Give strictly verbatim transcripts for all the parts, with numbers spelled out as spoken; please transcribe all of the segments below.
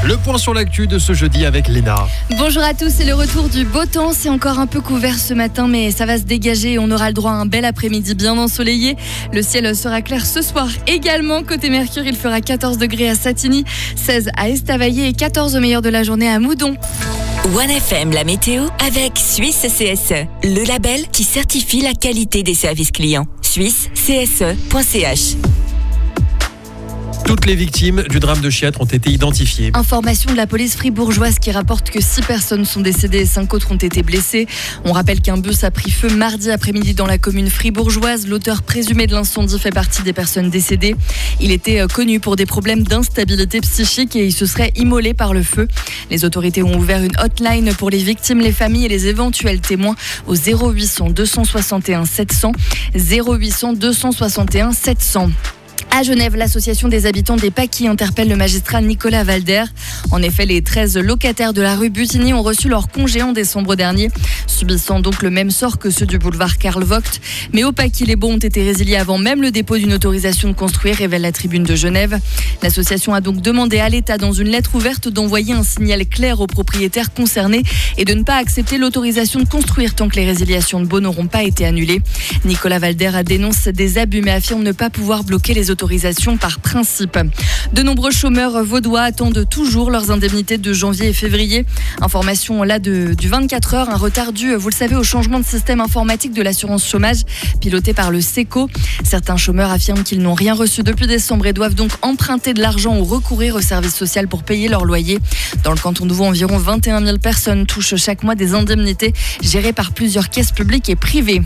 Le point sur l'actu de ce jeudi avec Léna. Bonjour à tous, c'est le retour du beau temps. C'est encore un peu couvert ce matin, mais ça va se dégager et on aura le droit à un bel après-midi bien ensoleillé. Le ciel sera clair ce soir également. Côté Mercure, il fera quatorze degrés à Satigny, seize à Estavayer et quatorze au meilleur de la journée à Moudon. One F M, la météo avec Suisse C S E, le label qui certifie la qualité des services clients. Suisse C S E point C H. Toutes les victimes du drame de Chiatres ont été identifiées. Information de la police fribourgeoise qui rapporte que six personnes sont décédées et cinq autres ont été blessées. On rappelle qu'un bus a pris feu mardi après-midi dans la commune fribourgeoise. L'auteur présumé de l'incendie fait partie des personnes décédées. Il était connu pour des problèmes d'instabilité psychique et il se serait immolé par le feu. Les autorités ont ouvert une hotline pour les victimes, les familles et les éventuels témoins au zéro huit cents deux cent soixante et un sept cents. zéro huit cents deux cent soixante et un sept cents. À Genève, l'association des habitants des Paquis interpelle le magistrat Nicolas Valder. En effet, les treize locataires de la rue Butigny ont reçu leur congé en décembre dernier, subissant donc le même sort que ceux du boulevard Karl Vogt. Mais au Paquis, les baux ont été résiliés avant même le dépôt d'une autorisation de construire, révèle la Tribune de Genève. L'association a donc demandé à l'État, dans une lettre ouverte, d'envoyer un signal clair aux propriétaires concernés et de ne pas accepter l'autorisation de construire tant que les résiliations de baux n'auront pas été annulées. Nicolas Valder dénonce des abus mais affirme ne pas pouvoir bloquer les autorisations par principe. De nombreux chômeurs vaudois attendent toujours leurs indemnités de janvier et février. Information là de, du vingt-quatre heures, un retard dû, vous le savez, au changement de système informatique de l'assurance chômage piloté par le SECO. Certains chômeurs affirment qu'ils n'ont rien reçu depuis décembre et doivent donc emprunter de l'argent ou recourir au service social pour payer leur loyer. Dans le canton de Vaud, environ vingt et un mille personnes touchent chaque mois des indemnités gérées par plusieurs caisses publiques et privées.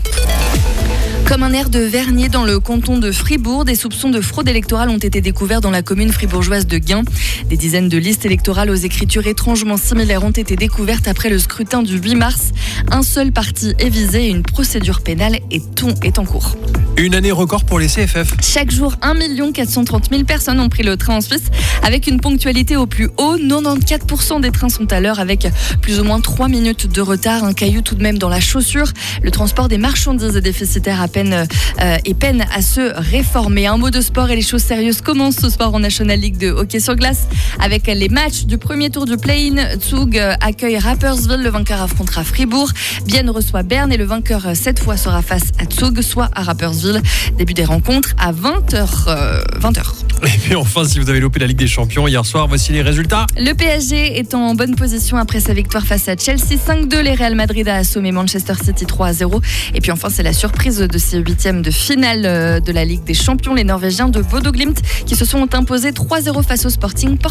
Comme un air de Vernier dans le canton de Fribourg, des soupçons de fraude électorale ont été découverts dans la commune fribourgeoise de Guin. Des dizaines de listes électorales aux écritures étrangement similaires ont été découvertes après le scrutin du huit mars. Un seul parti est visé et une procédure pénale est en cours. Une année record pour les C F F. Chaque jour, un million quatre cent trente mille personnes ont pris le train en Suisse avec une ponctualité au plus haut. quatre-vingt-quatorze pour cent des trains sont à l'heure avec plus ou moins trois minutes de retard. Un caillou tout de même dans la chaussure. Le transport des marchandises est déficitaire à peine euh, et peine à se réformer. Un mot de sport et les choses sérieuses commencent ce soir en National League de hockey sur glace avec les matchs du premier tour du play-in. Zug accueille Rapperswil, le vainqueur affrontera Fribourg. Bienne reçoit Berne et le vainqueur cette fois sera face à Zug, soit à Rapperswil. Début des rencontres à vingt heures. Euh, vingt heures. Et puis enfin, si vous avez loupé la Ligue des Champions hier soir, voici les résultats. Le P S G est en bonne position après sa victoire face à Chelsea cinq deux. Les Real Madrid a assommé Manchester City trois à zéro. Et puis enfin, c'est la surprise de ces huitièmes de finale de la Ligue des Champions. Les Norvégiens de Bodo Glimt qui se sont imposés trois zéro face au Sporting.